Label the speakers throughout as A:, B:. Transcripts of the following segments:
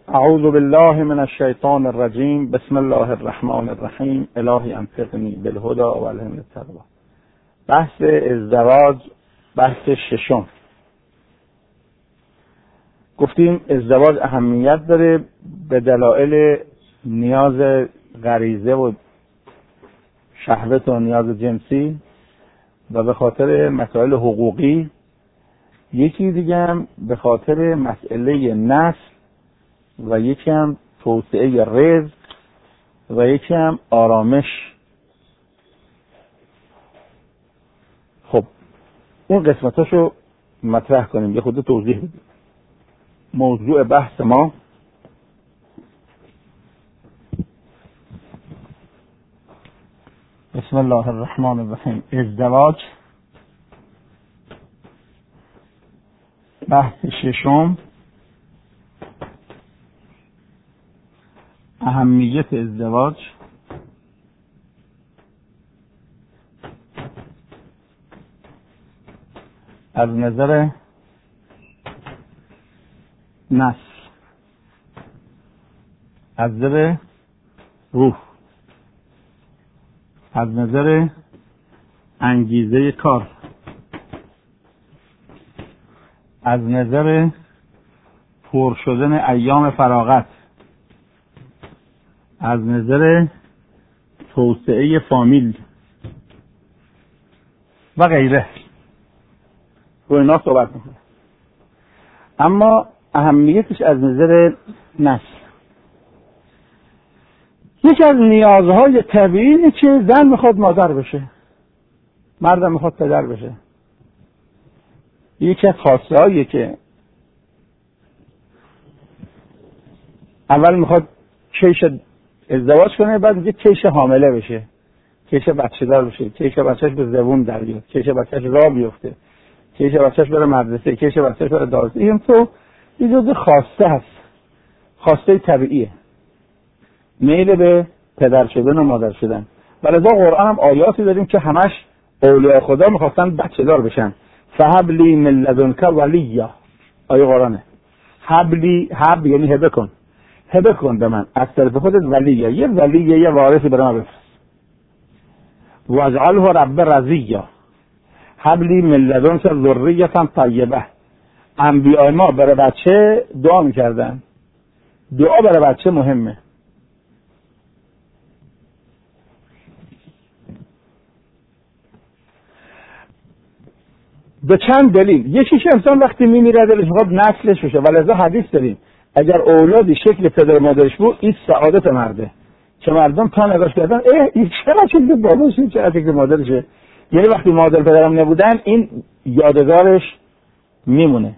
A: اعوذ بالله من الشیطان الرجیم. بسم الله الرحمن الرحیم. الهی انفقنی بالهدى و الهمنی التقوی. بحث ازدواج، بحث ششم. گفتیم ازدواج اهمیت داره به دلایل نیاز غریزه و شهوت و نیاز جنسی و به خاطر مسائل حقوقی. یکی دیگه هم به خاطر مسئله نسل و یکی هم توسعه رزق و یکی هم آرامش. خب این قسمتاشو مطرح کنیم، یه خود توضیح بدیم. موضوع بحث ما بسم الله الرحمن الرحیم. ازدواج، بحث ششم، اهمیت ازدواج، از نظر نسل، از نظر روح، از نظر انگیزه کار، از نظر پر شدن ایام فراغت، از نظر توسعه فامیل و غیره. رو اینا صحبت میکنه. اما اهمیتش از نظر نسل. یکی از نیازهای طبیعی اینه که زن میخواد مادر بشه، مردم میخواد پدر بشه. یکی از خواسته هاییه که اول میخواد کیش ازدواج کنه، بعد میگه کیش حامله بشه، کیش بچه دار بشه، کیش بچهش به زبون در بیاد، کیش بچهش راه بیفته، کیش بچهش بره مدرسه، کیش بچهش بره دانشگاه. این تو یه جز خواسته هست، خواسته طبیعیه، میل به پدر شدن و مادر شدن. ولذا قرآن هم آیاتی داریم که همش اولیاء خدا میخواستن بچه دار بشن. فهبلی من لدنک ولیا. آیه قرآنه. هب یعنی هبه کن، هبه کن به من از طرف خودت ولیه، یه ولیه، یه وارثی برای من بفرست. واجعله رب رضیا. هبلی من لدنک ذریة طیبه. انبیاء ما برای بچه دعا میکردن. دعا برای بچه مهمه. به چند دلیل. یکیش انسان وقتی میمیره دلش میخواد نسلش بشه، ولذا حدیث داریم اگر اولادی شکل پدر مادرش بود این سعادت مرده. که مردم تا نگاش کردن این چرا شکل باباشه، چرا شکل مادرشه. یعنی وقتی مادر پدرم نبودن این یادگارش میمونه.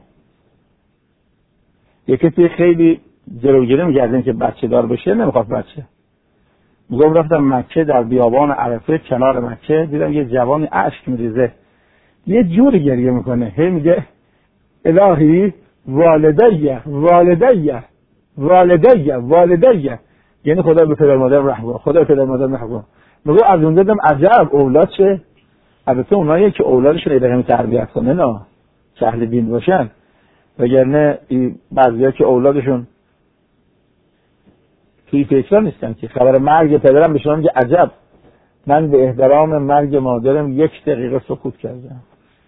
A: یکی خیلی جلوگیری می‌کردن که بچه دار بشه، نمیخواد بچه. میگم رفتم مکه، در بیابان عرفه کنار مکه دیدم یه جوانی اشک میریزه، یه جوری گریه میکنه، هی میگه الهی والدیه والدیه والدیه والدیه. یعنی خدا به پدر مادر رحم کن، خدا به پدر مادر رحم کن. میگم از اون دیدم عجب اولاد چه، البته اونایی که اولادشون ادامه تربیت کنه نه که اهل دین باشن، وگرنه بعضیا که اولادشون توی فکر نیستن که خبر مرگ پدرم بشنم میگه عجب من به احترام مرگ مادرم 1 دقیقه سکوت کردم.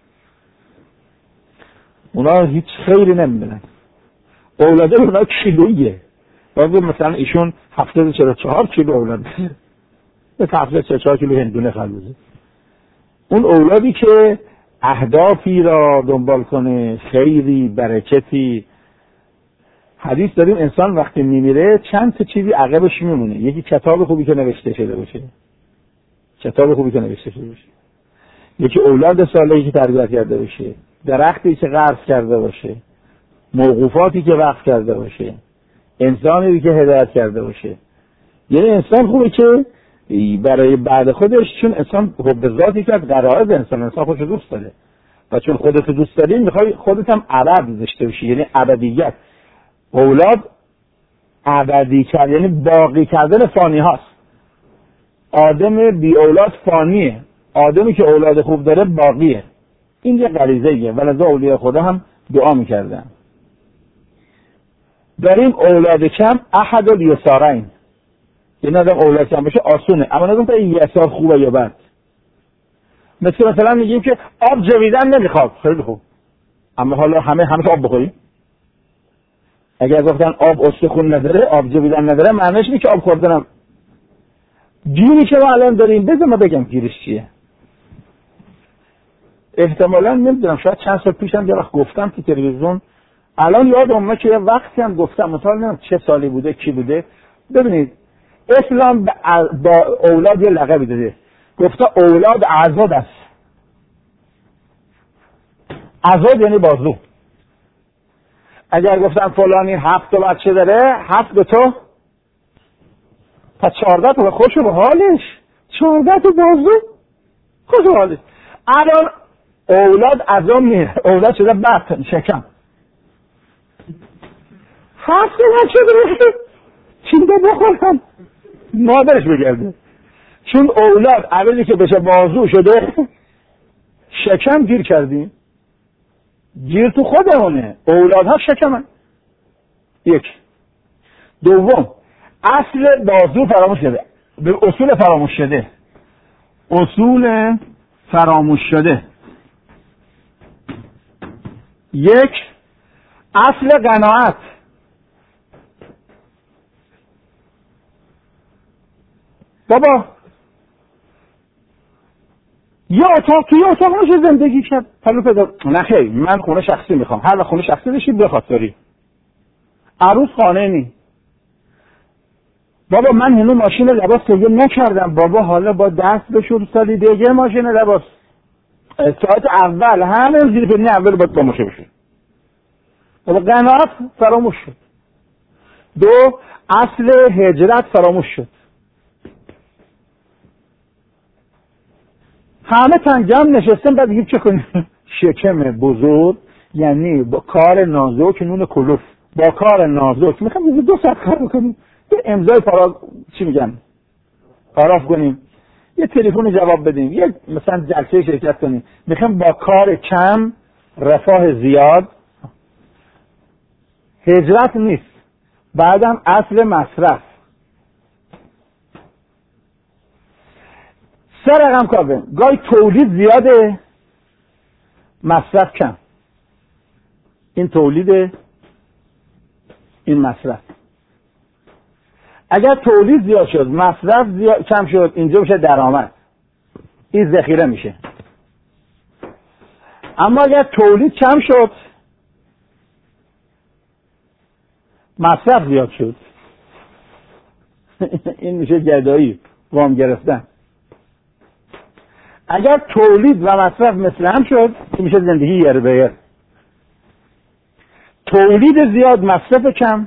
A: اونا هیچ خیری نمیدونن. اولاده اونا کیلویه. مثلا ایشون 744 کیلو اولاد داره، به 744 کیلو هندونه خلوزه. اون اولادی که اهدافی را دنبال کنه، خیری، برکتی. حدیث داریم انسان وقتی میمیره چند تا چیزی عقبش میمونه. یکی کتاب خوبی که نوشته شده باشه، کتاب خوبی که نوشته شده باشه. یکی اولاد صالحی که تربیت کرده باشه، درختی که غرس کرده باشه، موقوفاتی که وقف کرده باشه، انسانی که هدایت کرده باشه. یعنی انسان خوبه که برای بعد خودش، چون انسان حب ذاتی که از غرایز انسان خودش دوست داره و چون خودت دوست داری میخوای خودت هم ابد داشته باشی، یعنی ابدیت. اولاد ابدی کردن یعنی باقی کردن فانی هاست. آدم بی اولاد فانیه، آدمی که اولاد خوب داره باقیه. این یه غریزه‌ایه، ولذا اولیاء خدا هم دعا میکردن. داریم اولاد کم احد الیسارین، این آدم اولاد کم بشه آسونه، اما نگم تا یسار خوبه یا بد. مثلا میگیم که آب جویدن نمیخواد، خیلی خوب، اما حالا همه آب بخوریم؟ اگر گفتن آب استخون نداره، آب جویدن نداره، معنیش اینه که آب خوردنم. گیری که ما الان داریم، بذار ما بگم گیرش چیه. احتمالاً نمیدونم، شاید چند سال پیشم یه وقت گفتم تو تلویزیون، الان یادم اومد که یه وقتی هم گفتم، مثلا نمیدونم چه سالی بوده، کی بوده. ببینید اسلام با اولاد یه لقبی داده، گفته اولاد عضد است. عضد یعنی بازو. اگر گفتم فلانی 7 تا بچه داره، 7 به تو، پس 14 تا به خوش به حالش، 14 تا بازو خوش به حالش. الان اولاد عظام نیه، اولاد شده بطن، شکم. 7 تا بچه داره، چی ده بخورم مادرش بگرده، چون اولاد اولی که بشه بازو شده، شکم گیر کردیم. گیر تو خودمونه، اولادها شکمن. یک. دوم، اصل بازو فراموش شده، به اصول فراموش شده. اصول فراموش شده. یک، اصل قناعت. بابا یه اتاق توی اتاق نشه زندگی کرد، پلو پیدا نه خیلی، من خونه شخصی میخوام، هر وقت خونه شخصی بشید بخواد داری، عروس خانه نی. بابا من هنوز ماشین لباس تهیه نکردم، بابا حالا با دست بشور سالی دیگه ماشین لباس، ساعت اول همه زیر پنی اول باید با ماشه بشه. بابا قناعت فراموش شد. دو، اصل هجرت فراموش شد. همه تنگم نشستن، بعد دیگه چه کنیم؟ شکم بزرگ یعنی با کار نازک، نون کلوف با کار نازک میخوام 2 ساعت کار بکنیم، یه امضای چی میگن پاراف کنیم، یه تلفن جواب بدیم، یه مثلا جلسه شرکت کنیم، میخوام با کار کم رفاه زیاد. هجرت نیست. بعدم اصل مصرف. 3 رقم کار بیم، گاهی تولید زیاده مصرف کم. این تولیده، این مصرف. اگر تولید زیاد شد مصرف کم شد، اینجا میشه درآمد، این ذخیره میشه. اما اگر تولید کم شد مصرف زیاد شد، این میشه گدایی، وام گرفتن. اگر تولید و مصرف مثل هم شد، این میشه زندگی یر به یر. تولید زیاد مصرف کم،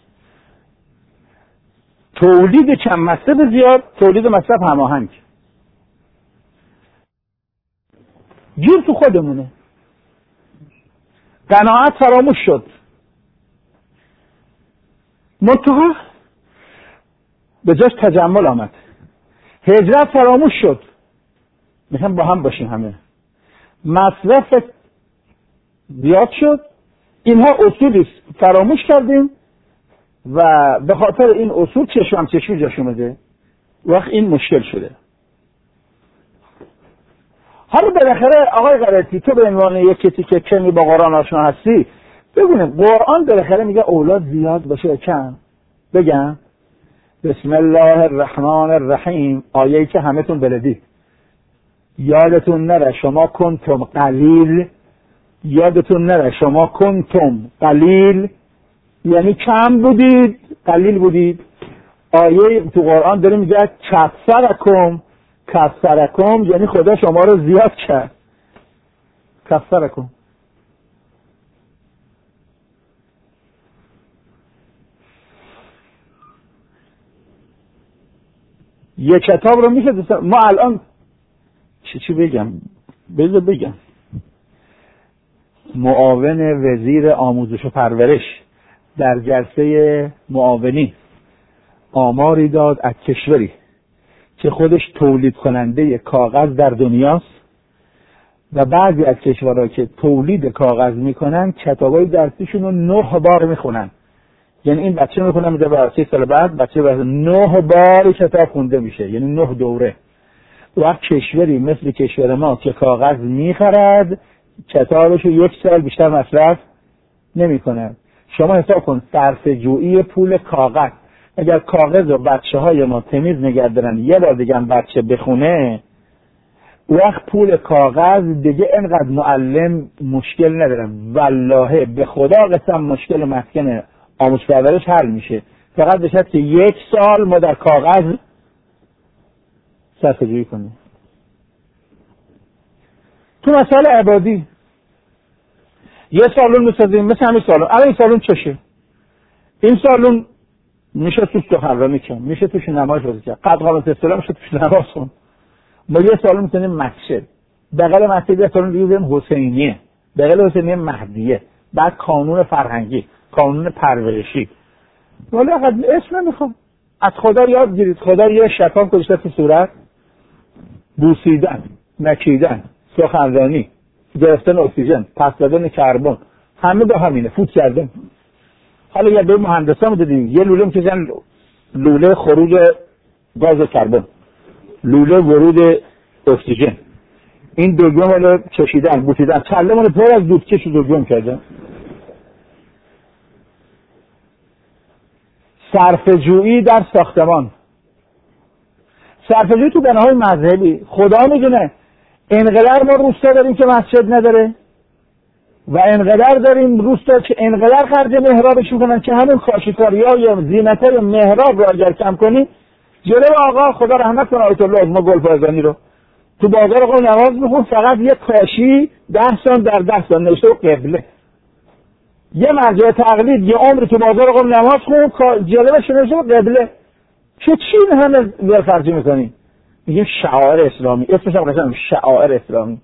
A: تولید کم مصرف زیاد، تولید و مصرف هماهنگ. گیر تو خودمونه. قناعت فراموش شد. منتها به جاش تجمل آمد. هجرت فراموش شد، میخوام با هم باشیم همه. مصرف زیاد شد. اینها اصولی فراموش کردیم و به خاطر این اصول چشمی جاش اومده، وقت این مشکل شده. حالا بالاخره آقای غلطی، تو به عنوان یک کسی که کمی با قرآن آشنا هستی، بگونیم قرآن بالاخره میگه اولاد زیاد باشه کم؟ بگم بسم الله الرحمن الرحیم، آیه‌ای که همتون بلدید. یادتون نره شما کنتم قلیل، یادتون نره شما کنتم قلیل یعنی کم بودید، قلیل بودید. آیه تو قرآن داره میگه کثرکم یعنی خدا شما رو زیاد کرد. کثرکم. یه کتاب رو میشه ما الان چی بگم؟ بگم معاون وزیر آموزش و پرورش در جلسه معاونی آماری داد از کشوری که خودش تولید کننده کاغذ در دنیاست و بعضی از کشورها که تولید کاغذ میکنن کتابای درسیشون رو 9 بار میخونن. یعنی این بچه میکنه میده به 3 سال بعد بچه بعد 9 بار کتاب خونده میشه، یعنی 9 دوره. وقت کشوری مثل کشور ما که کاغذ میخرد کتابشو 1 سال بیشتر مصرف نمیکنه. شما حساب کن صرفه جویی پول کاغذ. اگر کاغذ و بچه های ما تمیز نگه دارن یه بار دیگه هم بچه بخونه، وقت پول کاغذ دیگه انقدر معلم مشکل ندارن. والله به خدا قسم مشکل مسکن آموزش پرورش حل میشه. فقط بشد که 1 سال ما در کاغذ صرفه جویی کنیم. تو مسائل عبادی یه سالون میسازیم مثل همین سالون. الان این سالون چشه؟ این سالون میشه توش سخنرانی کن، میشه توش نماز بازی کن، قد قامت اصطلاح میشه توش نماز خون. ما یه سالون میسازیم مسجد، بغل مسجد یه سالون دیگه بزنیم حسینیه، بغل حسینیه مهدیه، بعد کانون فرهنگی، کانون پرورشی. ولی فقط اسم نمیخوام. از خدا یاد گیرید. خدا یه شکام گذاشته تو صورت، بوسیدن، نکیدن، سخنرانی، گرفتن اکسیژن، پس دادن کربن، همه با همینه، فوت کردن. حالا یا به مهندسا میدادیم یه لوله میکشن، لوله خروج گاز کربن، لوله ورود اکسیژن، این دگمه مال چشیدن، بوسیدن، چله مال پر از دودکش دگم کردن. صرفه‌جویی در ساختمان، صرفه‌جویی تو بناهای مذهبی. خدا میدونه انقدر ما روستا داریم که مسجد نداره و انقدر داریم روستا که انقدر خرج محرابش میکنن که همین کاشیکاری‌ها یا زینت‌های محراب رو اگر کم کنی، جلو آقا خدا رحمت کنه آیت الله ما گلفازانی رو تو بازار قم نماز میخون، فقط یه کاشی 10 سال در 10 سال نوشته قبله. یه مرجع تقلید یه عمر تو بازار قم نماز خون، جلوش نوشته قبله. چی این همه ول خرجی میکنی؟ میگه شعائر اسلامی، اسمش هم قشنگ شعائر اسلامی.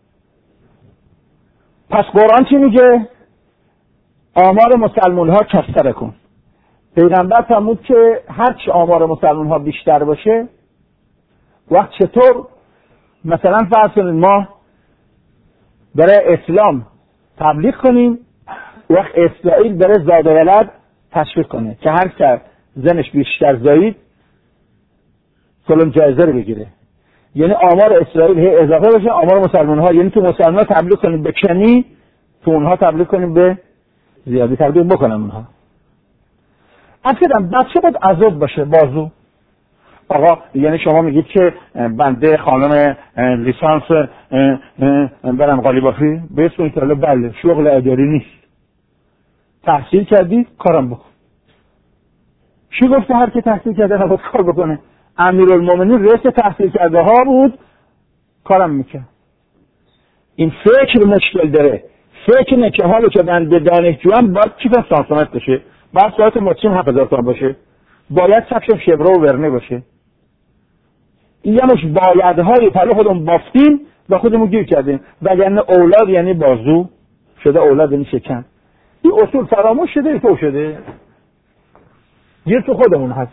A: پس قرآن چی میگه؟ آمار مسلمان ها کثره کن. پیغمبر فرمود که هرچی آمار مسلمان ها بیشتر باشه، وقت چطور مثلا فرض کنید ما برای اسلام تبلیغ کنیم، وقت اسرائیل برای زاد و ولد تشویق کنه که هر که زنش بیشتر زایید فلان جایزه رو بگیره. یعنی آمار اسرائیل هی اضافه بشه، آمار مسلمان ها، یعنی تو مسلمان ها تبلیغ کنیم به کمی، تو اونها تبلیغ کنیم به زیادی، تبلیغ بکنن اونها. اصلا بچه باید عذاب باشه، بازو. آقا یعنی شما میگید که بنده خانم لیسانس برم قالیبافی به اسم ایتالا، بله شغل اداری نیست، تحصیل کردی کارم بکن. چی گفته هر که تحصیل کرده نباید کار بکنه؟ امیرالمومنین رئیس تحصیل کرده ها بود، کارم میکرد. این فکر مشکل داره. فکر نه که حالا که بنده دانشجوام باید چی تا سانسومتر بشه، باید ساعت متریم 7000 تومان باشه، باید سبشم شبرو و ورنه باشه. این یه مش بایدهای پلو خودمون بافتیم و خودمون گیر کردیم، وگرنه اولاد یعنی بازو شده، اولاد یعنی شکم. این اصول فراموش شده، تو شده گیر تو خودمون هست.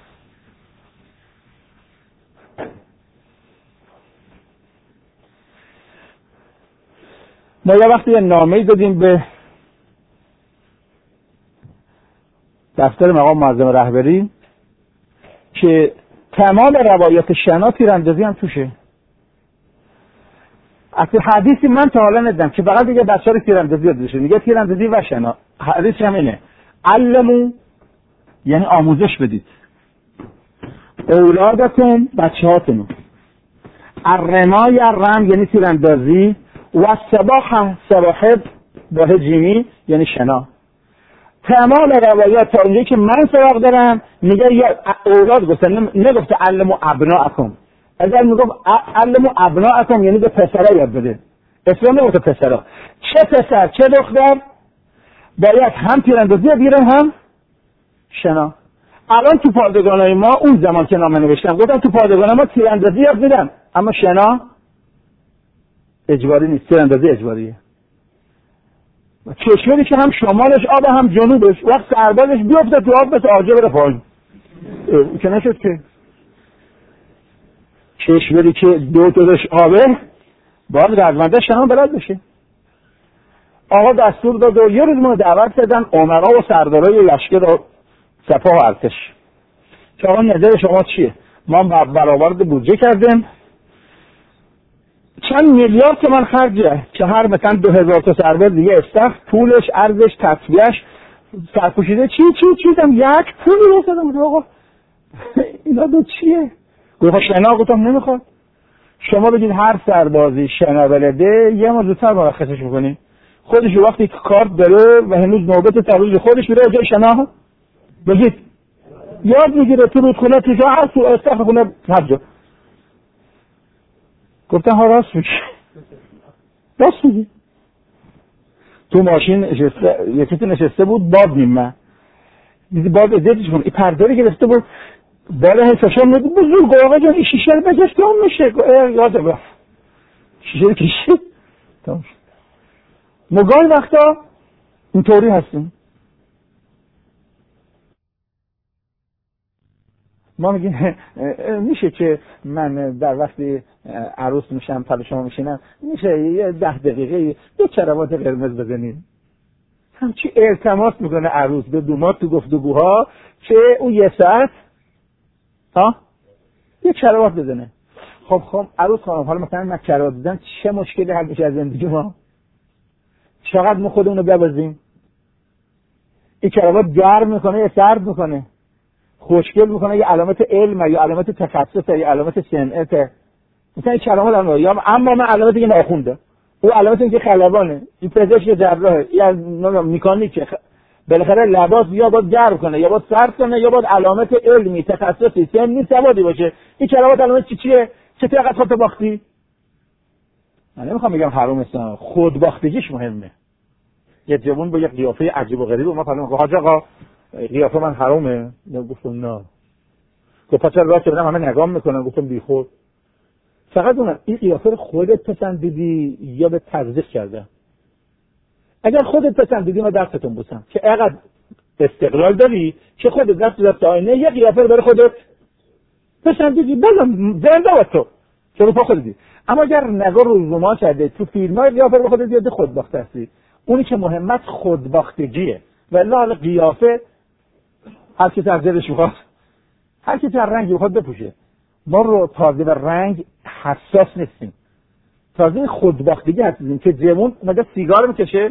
A: ما یه وقتی یه نامه‌ای دادیم به دفتر مقام معظم رهبری که تمام روایت شنا تیراندازی هم توشه. اصلا حدیثی من تا حالا ندیدم که فقط دیگه بچه‌ها رو تیراندازی یاد بشه، میگه تیراندازی و شنا. حدیث هم اینه، علمو یعنی آموزش بدید اولادتون، بچه‌هاتون. الرمای الرم یعنی تیراندازی و سباحه سباحب با جیمی یعنی شنا. تمام روایات تا اونجایی که من سراغ دارم میگه یا اولاد گفتن، نگفته علموا ابناءکم. اگر میگفت علموا ابناءکم یعنی به پسرا یاد بده. اسلام نگفته پسرا. چه پسر چه دختر باید هم تیراندازی یاد بگیرن هم شنا. الان تو پادگانای ما اون زمان که نامه نوشتم گفتم تو پادگان ما تیراندازی یاد میدن اما شنا اجباری نیست، تیراندازی اجباریه. کشوری که هم شمالش آب هم جنوبش، وقت سربازش بیفته تو آب مثل آجه بره پایین، که نشد که. کشوری که دو تاش آبه باید رزمنده شنا بلد بشه. آقا دستور داد و یه روز ما دعوت کردن امرا و سردارای لشکر رو سپاه و ارتش. که آقا نظر شما چیه؟ ما برآورد بودجه کردیم چند میلیارد تومان خرجه که هر مثلا 2000 تا سرباز دیگه استخ، پولش، ارزش، تصفیهش، سرپوشیده چی دم یک پولی رسیدم. آقا اینا دو چیه؟ گفت شنا. گفتم نمیخواد. شما بگید هر سربازی شنا بلده یه ما زودتر مرخصش میکنیم. خودش وقتی کارت داره و هنوز نوبت تبریز خودش میره جای شنا بگید یاد میگیره تو رودخونه تو جا هست تو استخر خونه هر جا. گفتن ها راست میگی. تو ماشین یکی نشسته بود باد میمه دیدی باد ازدیدش کن این پرداری گرفته بود بالا حساشان میدید بزرگ آقا جان این شیشه رو بگشت کام میشه یاده با شیشه رو کشید تمام شد. مگای وقتا اینطوری هستیم. ما میگیم میشه که من در وقتی عروس میشم پل شما میشینم میشه یه 10 دقیقه یه کراوات قرمز بزنیم. همچی التماس میکنه عروس به دومات تو گفتگوها که اون یه ساعت یه کراوات بزنه. خب عروس خانم حالا مثلا من کراوات بزنم چه مشکلی حل میشه از زندگی ما؟ چقدر ما خودمونو ببازیم؟ این کراوات گرم میکنه یا سرد میکنه؟ خوشگل میکنه یه علامت علم یا علامت تخصص یا علامت صنعت. مثلا این کلمات یا اما من علامت دیگه ناخونده او علامت اینکه خلبانه این پزشک جراحه یا مکانیکه بالاخره لباس یا باید گرم کنه یا باید سرد کنه یا باید علامت علمی تخصصی سنی سوادی باشه. این کلمات علامت چیه؟ چطور قد خودت باختی؟ من نمیخوام بگم حرام است، خودباختگیش مهمه. یه جوون با یه قیافه عجیب و غریب اومد فرمود حاج آقا قیافه من حرامه؟ گفتم نه. گفت چرا راست بدم همه نگام میکنن؟ گفتم بیخود. فقط اون این قیافه رو خودت پسندیدی یا به تزریق کرده؟ اگر خودت پسندیدی ما دستتون بوسم که اقدر استقلال داری که خودت دست آینه یه قیافه رو برای خودت پسندیدی بازم زنده و تو چرا پا خودتی. اما اگر نگاه روزنامه کرده تو فیلم‌های قیافه رو خودت یاد خودباخته هستی. اونی که مهمت خودباختگیه. والله حالا قیافه هر کی از دلش میخواد هر کی هر رنگی میخواد بپوشه. ما رو تازه به رنگ حساس نیستیم. تازه خودباختگی هستیم که جمون مگه سیگار میکشه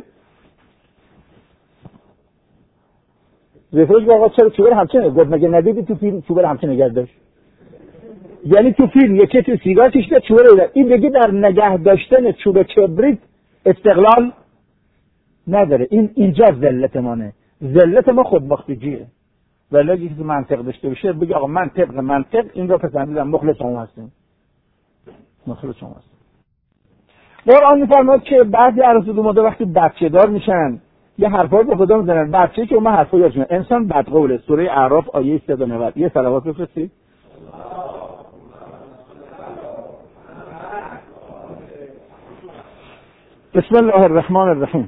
A: رفروش آقا چرا چوبر همچنه گفت مگه ندیدی تو فیلم چوبر همچنه نگه داشت. یعنی تو فیلم یکی تو سیگار کشیده چوبر داد. این بگی در نگه داشتن چوب کبریت استقلال نداره. اینجا ذلت مانه. ذلت ما خودباختگیه. ولی اگه کسی منطق داشته باشه بگی آقا من طبق منطق این رو پسندیدم مخلص شما هستیم. مخلص شما هستیم. قرآن می‌فرماید که بعضی عروس دوماده وقتی بچه دار میشن یه حرفایی به خدا میزنن بچه‌ای که اون حرفا یادشونه. انسان بدقوله. سوره اعراف آیه 190 یه صلوات بفرستید. بسم الله الرحمن الرحیم.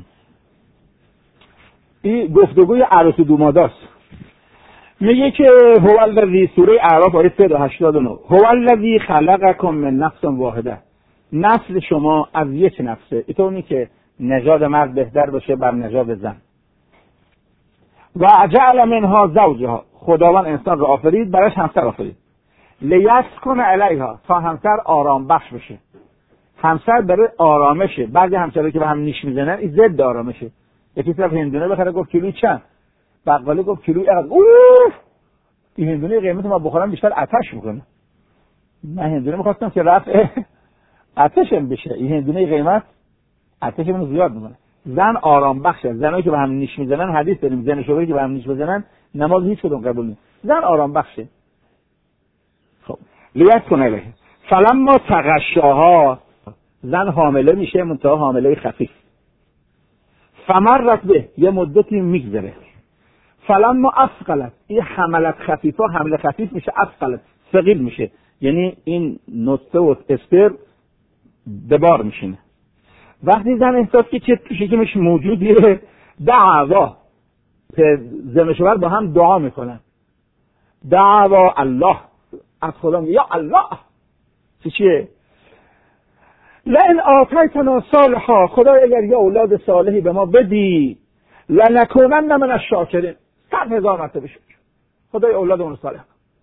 A: این گفتگوی عروس دوماداست. میگه که هو الذی سوره اعراف آیه 189 هو الذی خلقکم من نفس واحده. نسل شما از یک نفسه. اینطوری که نژاد مرد بهتر باشه بر نژاد زن. و جعل منها زوجها. خداوند انسان را آفرید براش همسر آفرید. لیسکن علیها تا همسر آرام بخش بشه. همسر برای آرامشه. بعضی همسرایی که به هم نیش میزنن این ضد آرامشه. یکی طرف هندونه بخره گفت کیلویی چند؟ بقالی گفت کیلویی اینقدر. این هندونه قیمت ما بخورم بیشتر آتش میکنه. من هندونه میخواستم که رفع آتشم بشه. این هندونه قیمت آتشمون زیاد میکنه. زن آرام بخشه. زنایی که به هم نیش میزنن حدیث داریم زن شوهری که به هم نیش بزنن نماز هیچ کدوم قبول نیست. زن آرام بخشه. خب لیسکن علیها فلما تغشاها زن حامله میشه منتها حامله خفیف. فمرت به یه مدتی میگذره. فلما اثقلت این حملت خفیفه حمله خفیف میشه اثقلت ثقیل میشه. یعنی این نطفه و اسپر به بار میشینه. وقتی زن احساس که چه تو شکمش موجودیه دعوا زن و شوهر با هم دعا میکنن. دعوا الله از خدا یا الله چیه؟ لئن آتیتنا صالحا خدا اگر یه اولاد صالحی به ما بدی لنکونن من الشاکرین 100,000 مرتبه شکر. خدای اولاد اون صالح.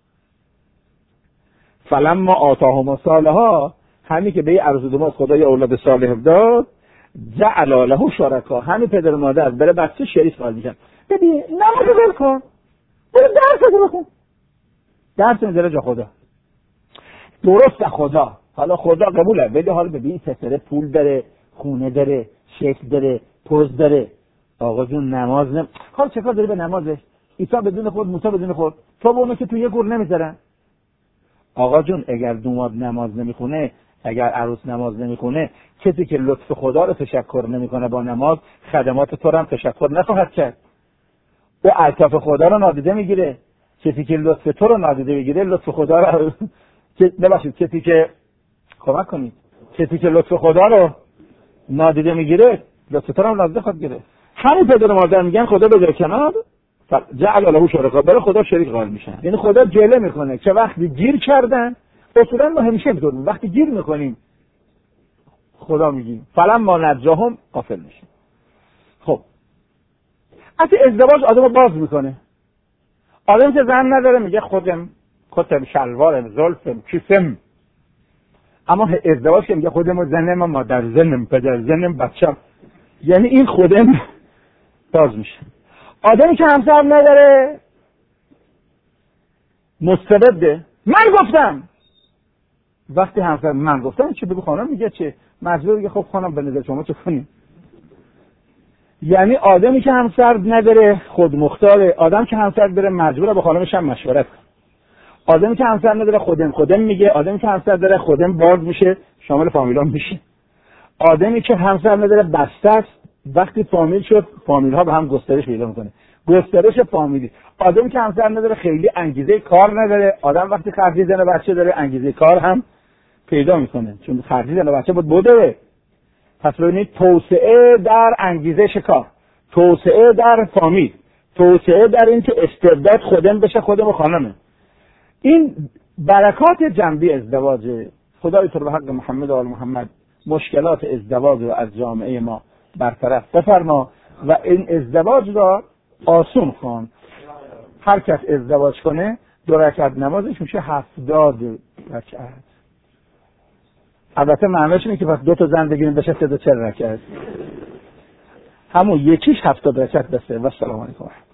A: فلما آتاهم الصالحا، همین که به این عروس دوم خدای اولاد صالح داد، جعل له شرکا، همین پدر و مادر بره بچه شریک قائل میشن. ببین نماز ول کن، برو درس بخون، درس میذاره جا خدا. درست خدا، حالا خدا قبوله، بده حالا ببین پسره پول داره، خونه داره، شکل داره، پوز داره، آقا جون نماز حالا چه کار داری به نمازش؟ عیسی بدون خود، موسی بدون خود، تو به اونو که تو یه گور نمیذارن. آقا جون اگر دوماد نماز نمیخونه، اگر عروس نماز نمیخونه، کسی که لطف خدا رو تشکر نمیکنه با نماز، خدمات تو رو هم تشکر نخواهد کرد. او الطاف خدا رو نادیده میگیره. کسی که لطف تو رو نادیده میگیره، لطف خدا رو ببخشید، کسی که کمک کنید، کسی که لطف خدا رو نادیده میگیره، لطف تو رو هم نادیده خواهد گیره. همین پدر و مادر میگن خدا بذار کنار، جعل له شرکا، برای خدا شریک قائل میشن. یعنی خدا جله میکنه که وقتی گیر کردن، اصولا ما همیشه میگیم وقتی گیر میکنیم خدا میگیم فلما نجاهم غافل میشیم. خب اصلا ازدواج آدمو باز میکنه. آدم که زن نداره میگه خودم کتم شلوارم زلفم کیسم، اما ازدواج که میگه خودم زنم، مادر زنم، پدر زنم، بچم، یعنی این خودم باز میشه. آدمی که همسر نداره مستبده. من گفتم، وقتی همسر من گفتم چه بگو خانم میگه چه، مجبور میگه خب خانم به نظر شما چه کنیم. یعنی آدمی که همسر نداره خود مختاره، آدم که همسر داره مجبوره با خانمش هم مشورت کنه. آدمی که همسر نداره خودم میگه، آدمی که همسر داره خودم باز میشه، شامل فامیلام میشه. آدمی که همسر نداره بسته است، وقتی فامیل شد فامیل ها به هم گسترش پیدا میکنه، گسترش فامیلی. آدمی که همسر نداره خیلی انگیزه کار نداره، آدم وقتی خرجی زن و بچه داره انگیزه کار هم پیدا میکنه، چون خرجی زن و بچه بود بوده. پس ببینید توسعه در انگیزش کار، توسعه در فامیل، توسعه در این که استعداد خودم بشه خودم و خانمه. این برکات جنبی ازدواج. خدای تو به حق محمد و آل محمد مشکلات ازدواج رو از جامعه ما برطرف بفرما و این ازدواج را آسون کن. هر کس ازدواج کنه 2 رکعت نمازش میشه 70 رکعت. البته معنیش اینه که پس 2 تا زن بگیریم بشه 340 رکعت، همون یکیش 70 رکعت بسه. و السلام علیکم.